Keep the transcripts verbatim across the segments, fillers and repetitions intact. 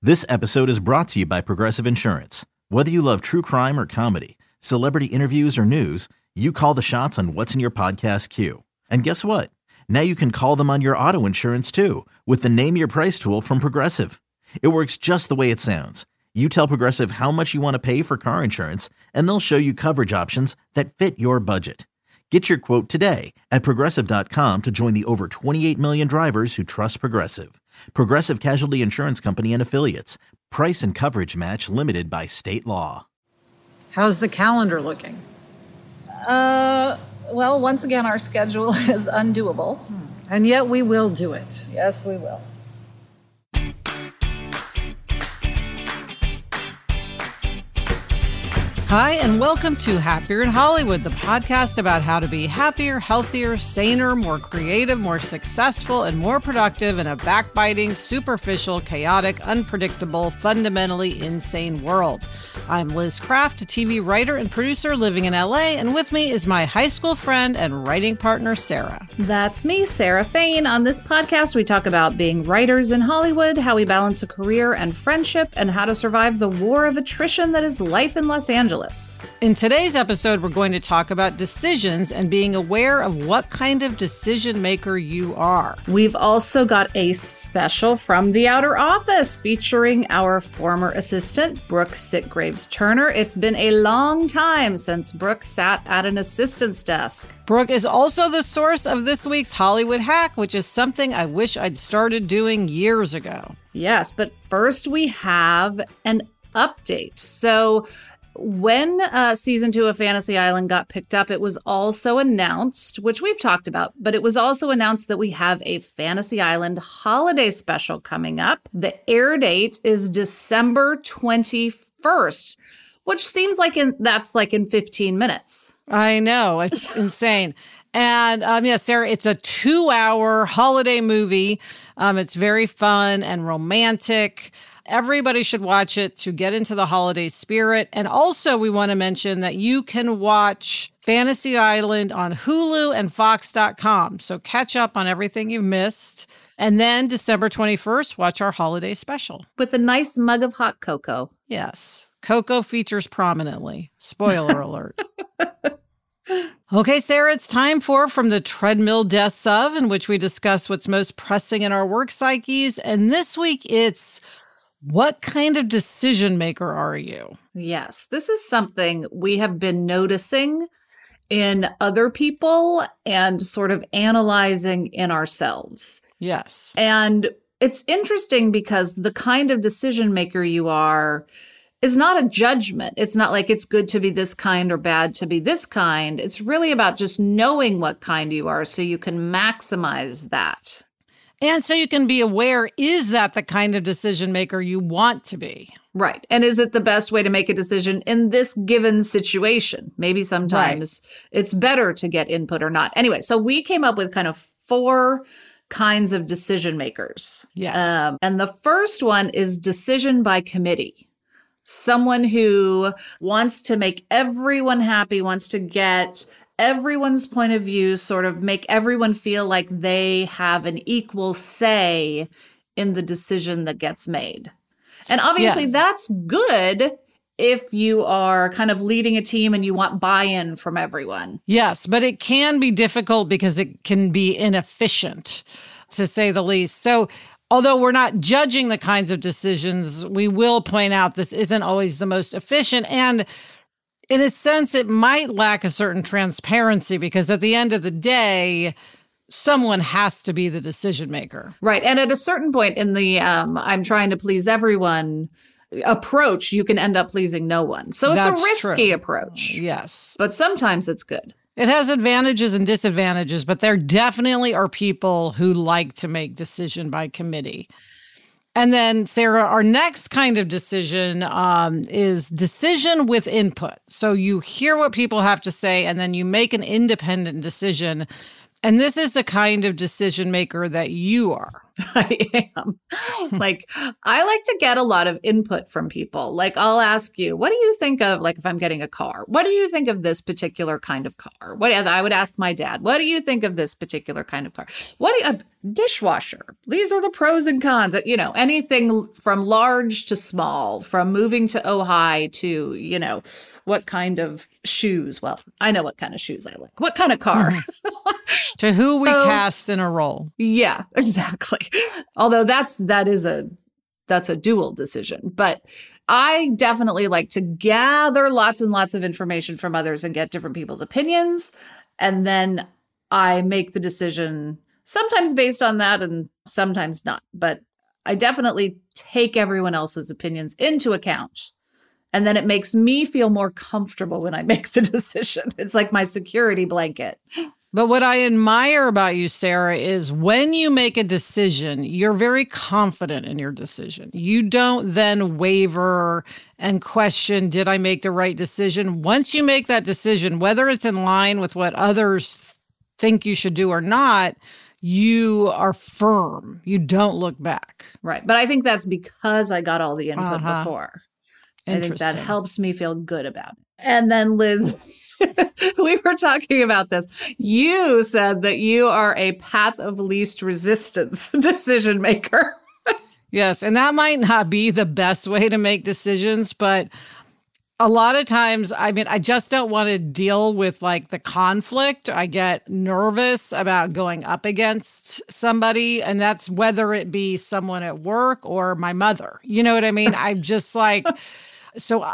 This episode is brought to you by Progressive Insurance. Whether you love true crime or comedy, celebrity interviews or news, you call the shots on what's in your podcast queue. And guess what? Now you can call them on your auto insurance too with the Name Your Price tool from Progressive. It works just the way it sounds. You tell Progressive how much you want to pay for car insurance, and they'll show you coverage options that fit your budget. Get your quote today at Progressive dot com to join the over twenty-eight million drivers who trust Progressive. Progressive Casualty Insurance Company and Affiliates. Price and coverage match limited by state law. How's the calendar looking? Uh, well, once again, our schedule is undoable. And yet we will do it. Yes, we will. Hi, and welcome to Happier in Hollywood, the podcast about how to be happier, healthier, saner, more creative, more successful, and more productive in a backbiting, superficial, chaotic, unpredictable, fundamentally insane world. I'm Liz Craft, a T V writer and producer living in L A, and with me is my high school friend and writing partner, Sarah. That's me, Sarah Fain. On this podcast, we talk about being writers in Hollywood, how we balance a career and friendship, and how to survive the war of attrition that is life in Los Angeles. In today's episode, we're going to talk about decisions and being aware of what kind of decision maker you are. We've also got a special from The Outer Office featuring our former assistant, Brooke Sitgraves Turner. It's been a long time since Brooke sat at an assistant's desk. Brooke is also the source of this week's Hollywood Hack, which is something I wish I'd started doing years ago. Yes, but first we have an update. So when uh, season two of Fantasy Island got picked up, it was also announced, which we've talked about, but it was also announced that we have a Fantasy Island holiday special coming up. The air date is December twenty-first, which seems like in, that's like in fifteen minutes. I know. It's insane. And um, yeah, Sarah, it's a two-hour holiday movie. Um, it's very fun and romantic. Everybody should watch it to get into the holiday spirit. And also, we want to mention that you can watch Fantasy Island on Hulu and Fox dot com. So catch up on everything you've missed. And then December twenty-first, watch our holiday special. With a nice mug of hot cocoa. Yes. Cocoa features prominently. Spoiler alert. Okay, Sarah, it's time for From the Treadmill Desks Of, in which we discuss what's most pressing in our work psyches. And this week, it's what kind of decision maker are you? Yes, this is something we have been noticing in other people and sort of analyzing in ourselves. Yes. And it's interesting because the kind of decision maker you are is not a judgment. It's not like it's good to be this kind or bad to be this kind. It's really about just knowing what kind you are so you can maximize that. And so you can be aware, is that the kind of decision maker you want to be? Right. And is it the best way to make a decision in this given situation? Maybe sometimes right. It's better to get input or not. Anyway, so we came up with kind of four kinds of decision makers. Yes. Um, and the first one is decision by committee. Someone who wants to make everyone happy, wants to get everyone's point of view, sort of make everyone feel like they have an equal say in the decision that gets made. And obviously yeah. that's good if you are kind of leading a team and you want buy-in from everyone. Yes, but it can be difficult because it can be inefficient, to say the least. So although we're not judging the kinds of decisions, we will point out this isn't always the most efficient. And in a sense, it might lack a certain transparency because at the end of the day, someone has to be the decision maker. Right. And at a certain point in the um, I'm trying to please everyone approach, you can end up pleasing no one. So it's That's a risky true. approach. Yes. But sometimes it's good. It has advantages and disadvantages, but there definitely are people who like to make decision by committee. And then, Sarah, our next kind of decision um, is decision with input. So you hear what people have to say, and then you make an independent decision. And this is the kind of decision maker that you are. I am. Like, I like to get a lot of input from people. Like, I'll ask you, what do you think of, like, if I'm getting a car, what do you think of this particular kind of car? What I would ask my dad, what do you think of this particular kind of car? What do you, a dishwasher? These are the pros and cons. You know, anything from large to small, from moving to Ojai to, you know, what kind of shoes? Well, I know what kind of shoes I like. What kind of car? To who we so, cast in a role. Yeah, exactly. Although that's that is a that's a dual decision. But I definitely like to gather lots and lots of information from others and get different people's opinions. And then I make the decision sometimes based on that and sometimes not. But I definitely take everyone else's opinions into account. And then it makes me feel more comfortable when I make the decision. It's like my security blanket. But what I admire about you, Sarah, is when you make a decision, you're very confident in your decision. You don't then waver and question, did I make the right decision? Once you make that decision, whether it's in line with what others think you should do or not, you are firm. You don't look back. Right. But I think that's because I got all the input Uh-huh. before. I think that helps me feel good about it. And then, Liz, we were talking about this. You said that you are a path of least resistance decision maker. Yes, and that might not be the best way to make decisions, but a lot of times, I mean, I just don't want to deal with like the conflict. I get nervous about going up against somebody, and that's whether it be someone at work or my mother. You know what I mean? I'm just like... So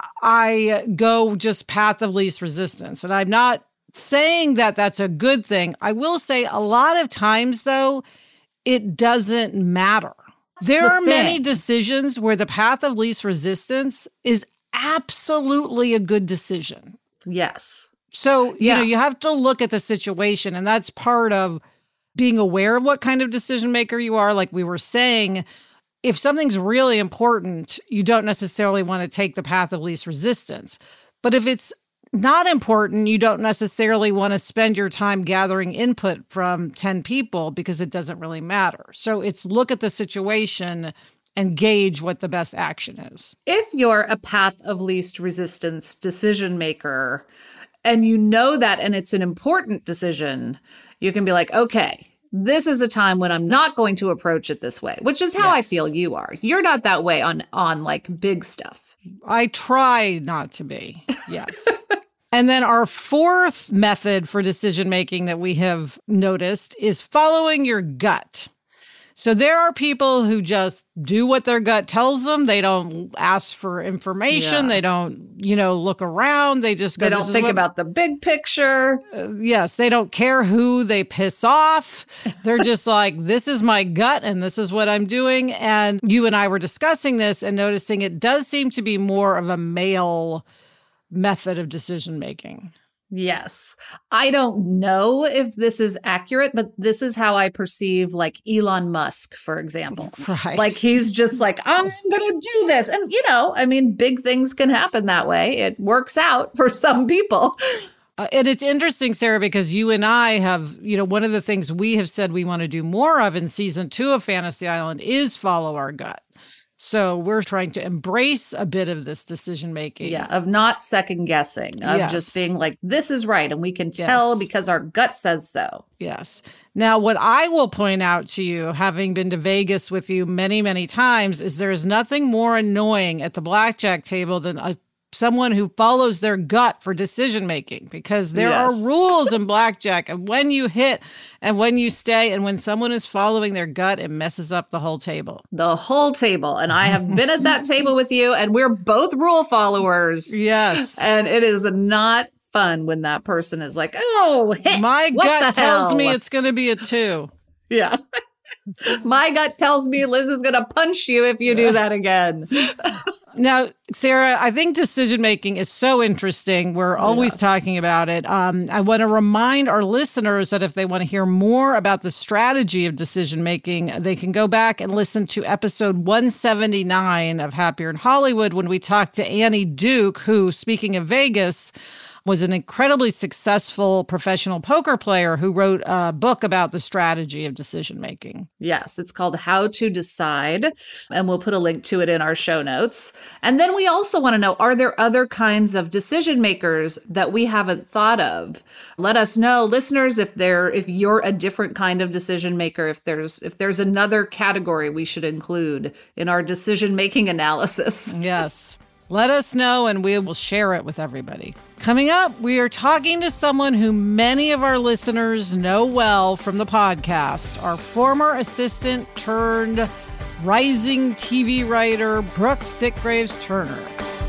I go just path of least resistance. And I'm not saying that that's a good thing. I will say a lot of times, though, it doesn't matter. That's there the are thing. Many decisions where the path of least resistance is absolutely a good decision. Yes. So, you yeah. know, you have to look at the situation. And that's part of being aware of what kind of decision maker you are. Like we were saying, if something's really important, you don't necessarily want to take the path of least resistance. But if it's not important, you don't necessarily want to spend your time gathering input from ten people because it doesn't really matter. So it's look at the situation and gauge what the best action is. If you're a path of least resistance decision maker and you know that and it's an important decision, you can be like, okay, this is a time when I'm not going to approach it this way, which is how yes. I feel you are. You're not that way on, on like big stuff. I try not to be. Yes. And then our fourth method for decision making that we have noticed is following your gut. So there are people who just do what their gut tells them. They don't ask for information. Yeah. They don't, you know, look around. They just go. They don't think what, about the big picture. Uh, yes. They don't care who they piss off. They're just like, this is my gut and this is what I'm doing. And you and I were discussing this and noticing it does seem to be more of a male method of decision making. Yes. I don't know if this is accurate, but this is how I perceive like Elon Musk, for example. Right. Like he's just like, I'm going to do this. And, you know, I mean, big things can happen that way. It works out for some people. Uh, and it's interesting, Sarah, because you and I have, you know, one of the things we have said we want to do more of in season two of Fantasy Island is follow our gut. So we're trying to embrace a bit of this decision making. Yeah, of not second guessing, of yes. just being like, this is right. And we can tell yes. because our gut says so. Yes. Now, what I will point out to you, having been to Vegas with you many, many times, is there is nothing more annoying at the blackjack table than a someone who follows their gut for decision making, because there yes. are rules in blackjack and when you hit and when you stay, and when someone is following their gut, it messes up the whole table. The whole table. And I have been at that table with you, and we're both rule followers. Yes. And it is not fun when that person is like, oh, hit. My what gut tells hell? me it's going to be a two. Yeah. My gut tells me Liz is going to punch you if you do that again. Now, Sarah, I think decision-making is so interesting. We're always yeah. talking about it. Um, I want to remind our listeners that if they want to hear more about the strategy of decision-making, they can go back and listen to episode one seventy-nine of Happier in Hollywood when we talked to Annie Duke, who, speaking of Vegas, was an incredibly successful professional poker player who wrote a book about the strategy of decision making. Yes, it's called How to Decide, and we'll put a link to it in our show notes. And then we also want to know, are there other kinds of decision makers that we haven't thought of? Let us know, listeners, if there if you're a different kind of decision maker, if there's if there's another category we should include in our decision making analysis. Yes. Let us know and we will share it with everybody. Coming up, we are talking to someone who many of our listeners know well from the podcast, our former assistant turned rising T V writer, Brooke Sitgraves Turner.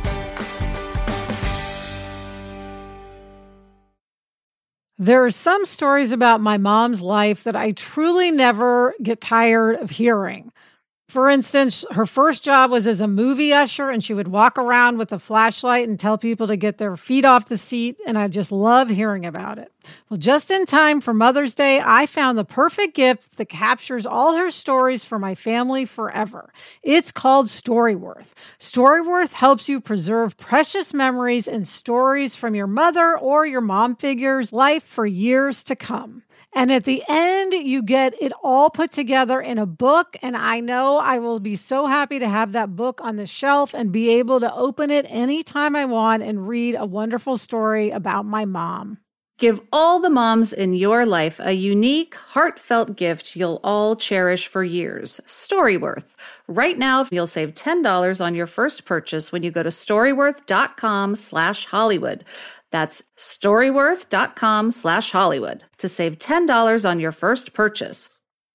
There are some stories about my mom's life that I truly never get tired of hearing. For instance, her first job was as a movie usher, and she would walk around with a flashlight and tell people to get their feet off the seat, and I just love hearing about it. Well, just in time for Mother's Day, I found the perfect gift that captures all her stories for my family forever. It's called Storyworth. Storyworth helps you preserve precious memories and stories from your mother or your mom figure's life for years to come. And at the end, you get it all put together in a book. And I know I will be so happy to have that book on the shelf and be able to open it anytime I want and read a wonderful story about my mom. Give all the moms in your life a unique, heartfelt gift you'll all cherish for years. Storyworth. Right now, you'll save ten dollars on your first purchase when you go to storyworth.com slash Hollywood. That's storyworth.com slash Hollywood to save ten dollars on your first purchase.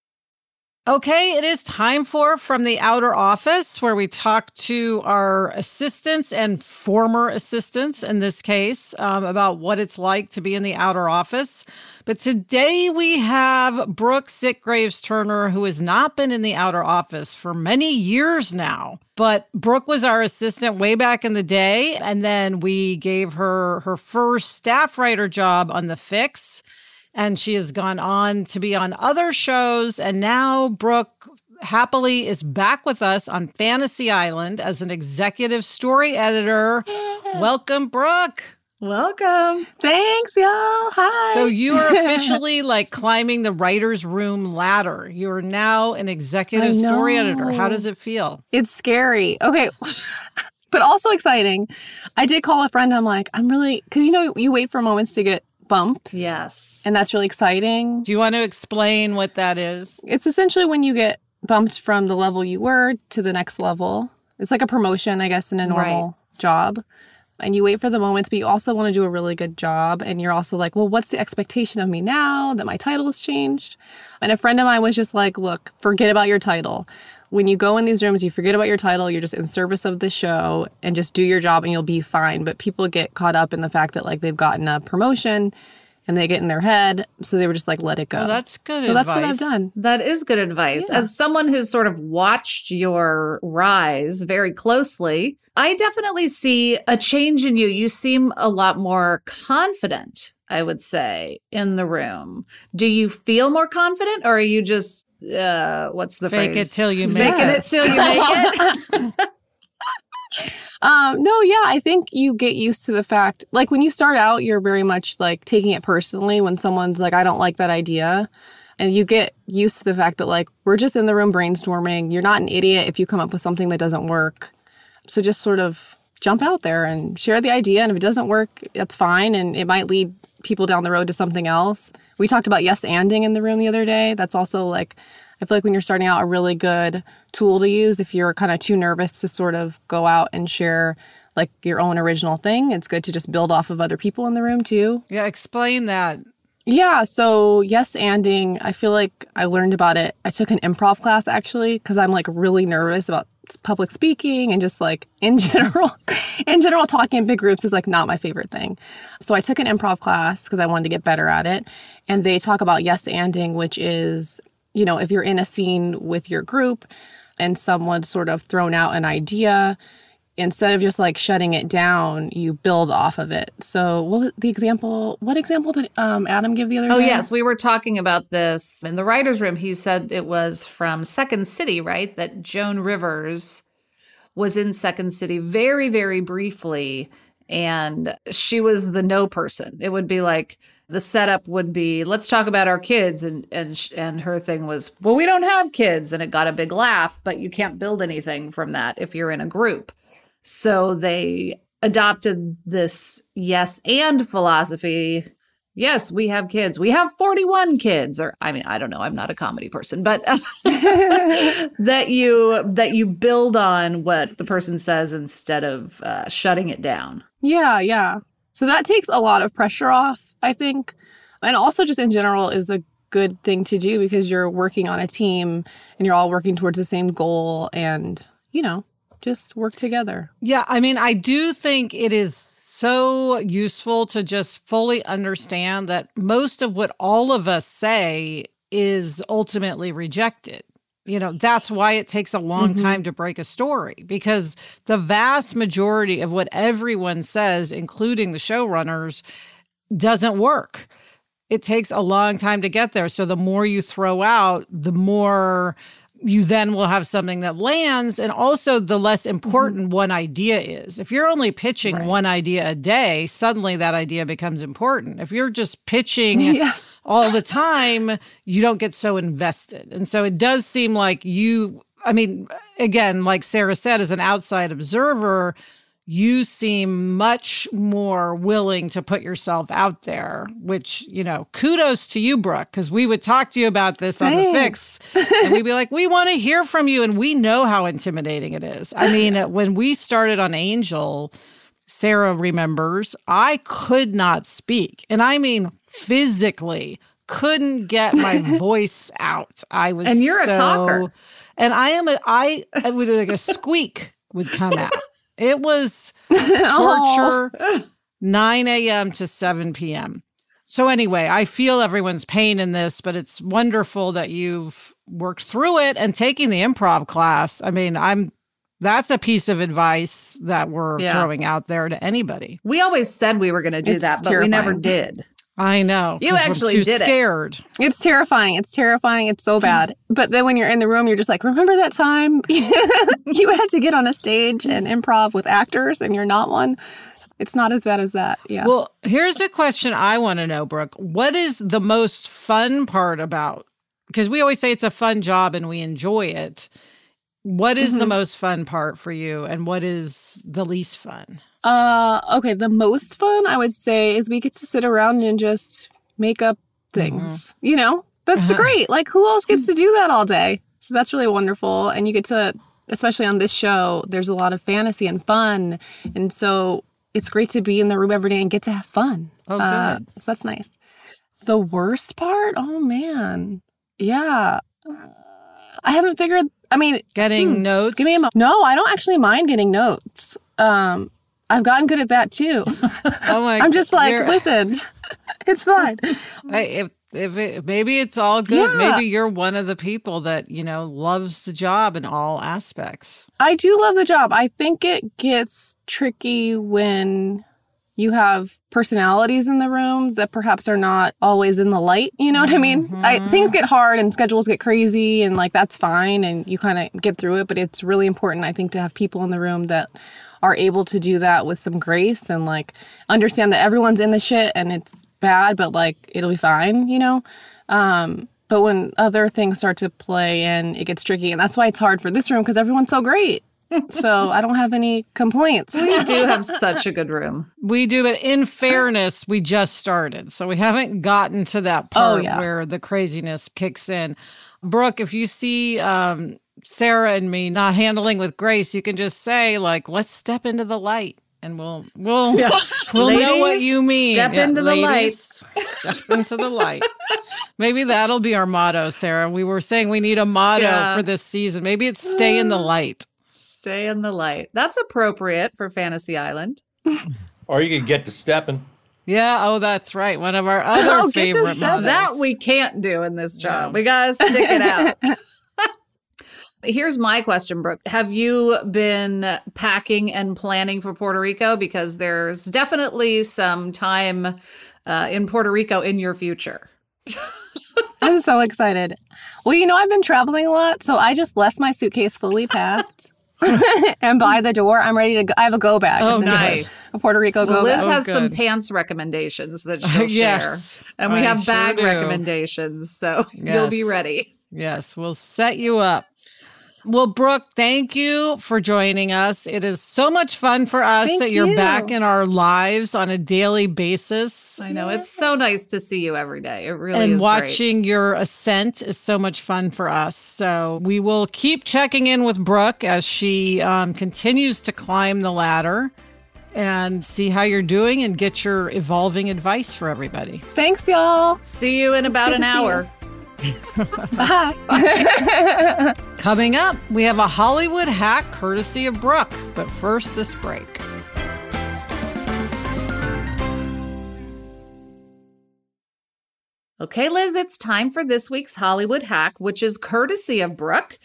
Okay, it is time for From the Outer Office, where we talk to our assistants and former assistants, in this case, um, about what it's like to be in the outer office. But today we have Brooke Sitgraves Turner, who has not been in the outer office for many years now. But Brooke was our assistant way back in the day, and then we gave her her first staff writer job on The Fix. And she has gone on to be on other shows. And now Brooke happily is back with us on Fantasy Island as an executive story editor. Welcome, Brooke. Welcome. Thanks, y'all. Hi. So you are officially like climbing the writer's room ladder. You are now an executive story editor. How does it feel? It's scary. Okay. But also exciting. I did call a friend. I'm like, I'm really, because you know, you wait for moments to get bumps. Yes. And that's really exciting. Do you want to explain what that is? It's essentially when you get bumped from the level you were to the next level. It's like a promotion, I guess, in a normal Right. job. And you wait for the moments, but you also want to do a really good job. And you're also like, well, what's the expectation of me now that my title has changed? And a friend of mine was just like, look, forget about your title. When you go in these rooms, you forget about your title. You're just in service of the show and just do your job and you'll be fine. But people get caught up in the fact that like they've gotten a promotion and they get in their head. So they were just like, let it go. Well, that's good so advice. that's what I've done. That is good advice. Yeah. As someone who's sort of watched your rise very closely, I definitely see a change in you. You seem a lot more confident, I would say, in the room. Do you feel more confident, or are you just, uh, what's the Fake phrase? it till you make Faking it. it till you make it. Um, no, yeah, I think you get used to the fact, like when you start out, you're very much like taking it personally when someone's like, I don't like that idea. And you get used to the fact that like, we're just in the room brainstorming. You're not an idiot if you come up with something that doesn't work. So just sort of jump out there and share the idea. And if it doesn't work, that's fine. And it might lead people down the road to something else. We talked about yes-anding in the room the other day. That's also like, I feel like when you're starting out, a really good tool to use if you're kind of too nervous to sort of go out and share like your own original thing. It's good to just build off of other people in the room too. Yeah, explain that. Yeah, so yes-anding, I feel like I learned about it. I took an improv class actually because I'm like really nervous about public speaking and just like in general, in general talking in big groups is like not my favorite thing. So I took an improv class because I wanted to get better at it. And they talk about yes-anding, which is, you know, if you're in a scene with your group and someone's sort of thrown out an idea, instead of just like shutting it down, you build off of it. So what the example, what example did um, Adam give the other Oh, day? yes. We were talking about this in the writer's room. He said it was from Second City, right? That Joan Rivers was in Second City very, very briefly. And she was the no person. It would be like the setup would be, let's talk about our kids. And, and, sh- and her thing was, well, we don't have kids. And it got a big laugh, but you can't build anything from that if you're in a group. So they adopted this yes and philosophy. Yes, we have kids. We have forty-one kids. Or, I mean, I don't know. I'm not a comedy person, but that you that you build on what the person says instead of uh, shutting it down. Yeah, yeah. So that takes a lot of pressure off, I think. And also just in general is a good thing to do because you're working on a team and you're all working towards the same goal and, you know, just work together. Yeah, I mean, I do think it is so useful to just fully understand that most of what all of us say is ultimately rejected. You know, that's why it takes a long mm-hmm. time to break a story, because the vast majority of what everyone says, including the showrunners, doesn't work. It takes a long time to get there. So the more you throw out, the more you then will have something that lands, and also the less important mm-hmm. one idea is. If you're only pitching right. one idea a day, suddenly that idea becomes important. If you're just pitching yeah. all the time, you don't get so invested. And so it does seem like you, I mean, again, like Sarah said, as an outside observer, you seem much more willing to put yourself out there, which, you know, kudos to you, Brooke, because we would talk to you about this on Thanks. The Fix, and we'd be like, we want to hear from you, and we know how intimidating it is. I mean, when we started on Angel, Sarah remembers, I could not speak, and I mean physically couldn't get my voice out. I was and you're so, a talker, and I am a I, I would like a squeak would come out. It was torture, nine a.m. to seven p.m. So anyway, I feel everyone's pain in this, but it's wonderful that you've worked through it and taking the improv class. I mean, I'm that's a piece of advice that we're yeah. throwing out there to anybody. We always said we were going to do it's that, but terrifying. we never did. I know. You actually we're too did scared. it. It's terrifying. It's terrifying. It's so bad. But then when you're in the room, you're just like, remember that time you had to get on a stage and improv with actors and you're not one? It's not as bad as that. Yeah. Well, here's a question I want to know, Brooke. What is the most fun part about, because we always say it's a fun job and we enjoy it. What is mm-hmm. the most fun part for you and what is the least fun? Uh, okay, the most fun, I would say, is we get to sit around and just make up things. Mm-hmm. You know, that's uh-huh. great. Like, who else gets to do that all day? So that's really wonderful. And you get to, especially on this show, there's a lot of fantasy and fun. And so it's great to be in the room every day and get to have fun. Oh, good. Uh, so that's nice. The worst part? Oh, man. Yeah. I haven't figured, I mean. Getting hmm, notes? Give me a mo- no, I don't actually mind getting notes. Um, I've gotten good at that too. Oh my! I'm just like, listen, it's fine. I, if if it, maybe it's all good. Yeah. Maybe you're one of the people that, you know, loves the job in all aspects. I do love the job. I think it gets tricky when you have personalities in the room that perhaps are not always in the light. You know what I mean? Mm-hmm. I, things get hard and schedules get crazy and like that's fine and you kind of get through it. But it's really important, I think, to have people in the room that are able to do that with some grace and like understand that everyone's in the shit and it's bad, but like it'll be fine, you know? Um, but when other things start to play in, it gets tricky. And that's why it's hard for this room because everyone's so great. So I don't have any complaints. We do have such a good room. We do, but in fairness, we just started. So we haven't gotten to that part oh, yeah. where the craziness kicks in. Brooke, if you see um, Sarah and me not handling with grace, you can just say, like, let's step into the light. And we'll we'll yeah. we'll ladies, know what you mean. Step yeah, into ladies, the light. Step into the light. Maybe that'll be our motto, Sarah. We were saying we need a motto yeah. for this season. Maybe it's stay in the light. Stay in the light. That's appropriate for Fantasy Island. Or you could get to stepping. Yeah. Oh, that's right. One of our other oh, favorite mottos. That we can't do in this job. No. We got to stick it out. Here's my question, Brooke. Have you been packing and planning for Puerto Rico? Because there's definitely some time uh, in Puerto Rico in your future. I'm so excited. Well, you know, I've been traveling a lot, so I just left my suitcase fully packed. and by the door, I'm ready to go. I have a go bag. Oh, essentially. nice. A Puerto Rico Well, go Liz bag. has Oh, some good. pants recommendations that she'll Yes, share. And we I have sure bag do. recommendations, so you'll be Yes. ready. Yes, we'll set you up. Well, Brooke, thank you for joining us. It is so much fun for us Thank that you're you. back in our lives on a daily basis. I know. It's so nice to see you every day. It really And is watching your ascent is so much fun for us. So we will keep checking in with Brooke as she um, continues to climb the ladder and see how you're doing and get your evolving advice for everybody. Thanks, y'all. great. See you in about good an to see hour. Bye. Coming up, we have a Hollywood hack courtesy of Brooke. But first, this break. Okay, Liz, it's time for this week's Hollywood hack, which is courtesy of Brooke.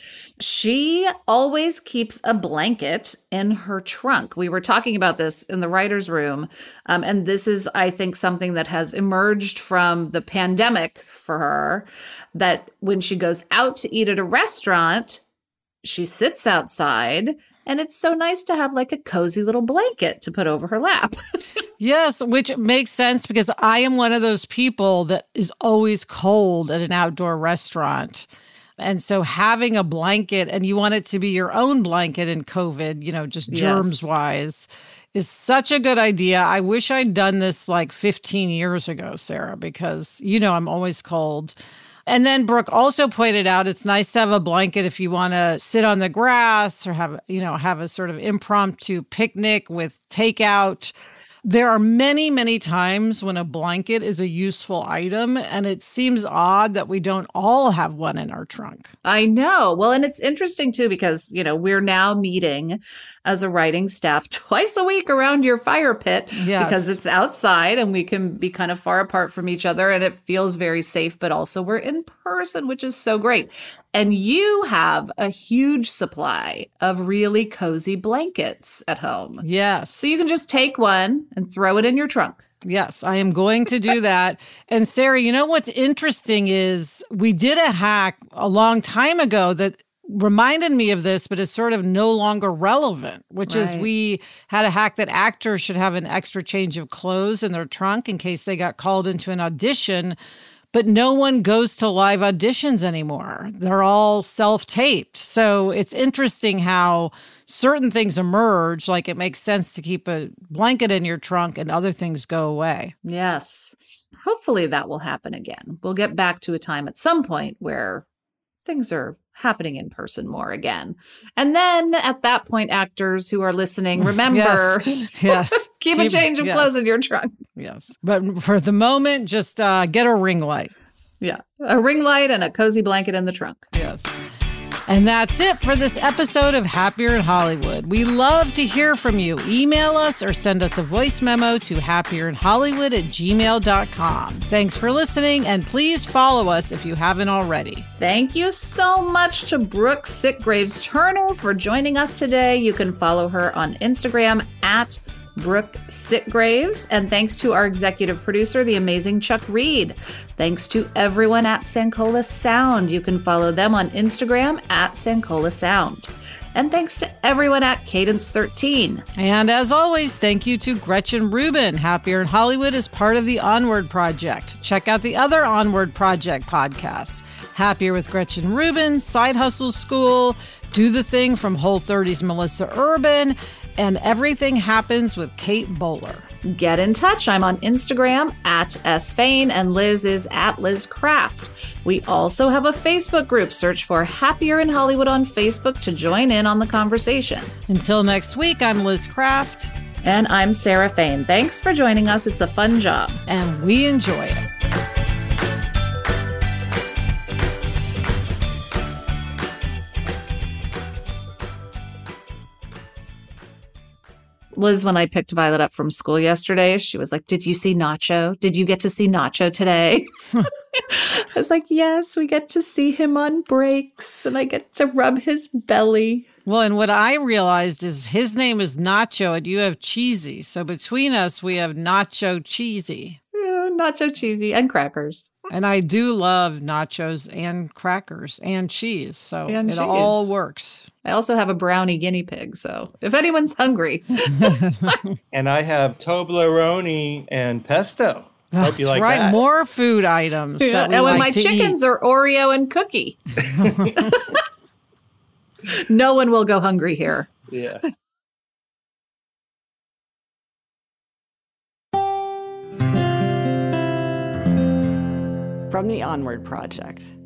She always keeps a blanket in her trunk. We were talking about this in the writer's room, um, and this is, I think, something that has emerged from the pandemic for her, that when she goes out to eat at a restaurant, she sits outside, and it's so nice to have like a cozy little blanket to put over her lap. Yes, which makes sense because I am one of those people that is always cold at an outdoor restaurant. And so having a blanket, and you want it to be your own blanket in COVID, you know, just Yes. germs wise, is such a good idea. I wish I'd done this like fifteen years ago, Sarah, because, you know, I'm always cold. And then Brooke also pointed out it's nice to have a blanket if you want to sit on the grass or have, you know, have a sort of impromptu picnic with takeout. There are many, many times when a blanket is a useful item, and it seems odd that we don't all have one in our trunk. I know. Well, and it's interesting too, because, you know, we're now meeting as a writing staff twice a week around your fire pit Yes. because it's outside and we can be kind of far apart from each other and it feels very safe, but also we're in person, which is so great. And you have a huge supply of really cozy blankets at home. Yes. So you can just take one and throw it in your trunk. Yes, I am going to do that. And Sarah, you know what's interesting is we did a hack a long time ago that reminded me of this, but is sort of no longer relevant, which is Right. we had a hack that actors should have an extra change of clothes in their trunk in case they got called into an audition. But no one goes to live auditions anymore. They're all self-taped. So it's interesting how certain things emerge, like it makes sense to keep a blanket in your trunk and other things go away. Yes. Hopefully that will happen again. We'll get back to a time at some point where things are happening in person more again. And then at that point, actors who are listening, remember, Yes. Yes. keep, a change of yes. clothes in your trunk. Yes. But for the moment, just uh, get a ring light. Yeah. A ring light and a cozy blanket in the trunk. Yes. And that's it for this episode of Happier in Hollywood. We love to hear from you. Email us or send us a voice memo to happierinhollywood at gmail dot com. Thanks for listening, and please follow us if you haven't already. Thank you so much to Brooke Sitgraves Turner for joining us today. You can follow her on Instagram at Brooke Sitgraves. And thanks to our executive producer, the amazing Chuck Reed. Thanks to everyone at Sankola Sound. You can follow them on Instagram at Sankola Sound. And thanks to everyone at Cadence thirteen. And as always, thank you to Gretchen Rubin. Happier in Hollywood is part of the Onward Project. Check out the other Onward Project podcasts. Happier with Gretchen Rubin, Side Hustle School, Do the Thing from Whole thirty's Melissa Urban, and Everything Happens with Kate Bowler. Get in touch. I'm on Instagram at S Fain and Liz is at Liz Craft. We also have a Facebook group. Search for Happier in Hollywood on Facebook to join in on the conversation. Until next week, I'm Liz Craft. And I'm Sarah Fain. Thanks for joining us. It's a fun job. And we enjoy it. Liz, when I picked Violet up from school yesterday, she was like, did you see Nacho? Did you get to see Nacho today? I was like, yes, we get to see him on breaks and I get to rub his belly. Well, and what I realized is his name is Nacho and you have Cheesy. So between us, we have Nacho Cheesy. Yeah, Nacho cheesy and crackers. And I do love nachos and crackers and cheese. So And it cheese. all works. I also have a brownie guinea pig. So if anyone's hungry. And I have Toblerone and pesto. That's Hope you like right. that. More food items. Yeah, That we and when like my to chickens eat. are Oreo and cookie. No one will go hungry here. Yeah. From the Onward Project.